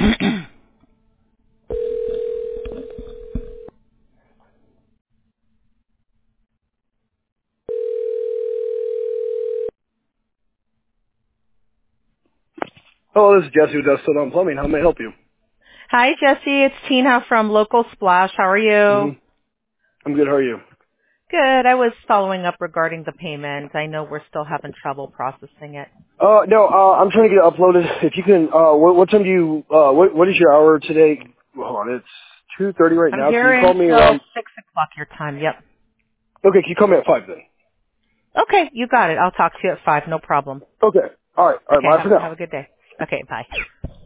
Oh, this is Jesse who does Sit On Plumbing. How may I help you? Hi, Jesse. It's Tina from Local Splash. How are you? I'm good. How are you? Good. I was following up regarding the payment. I know we're still having trouble processing it. No, I'm trying to get it uploaded. If you can, what time do you, what is your hour today? Hold on, it's 2:30 right I'm now. Can here you call me until around, 6 o'clock your time. Yep. okay, can you call me at 5 then? Okay, you got it. I'll talk to you at 5. No problem. Okay. Alright, Okay, bye for now. have a good day. Okay, bye.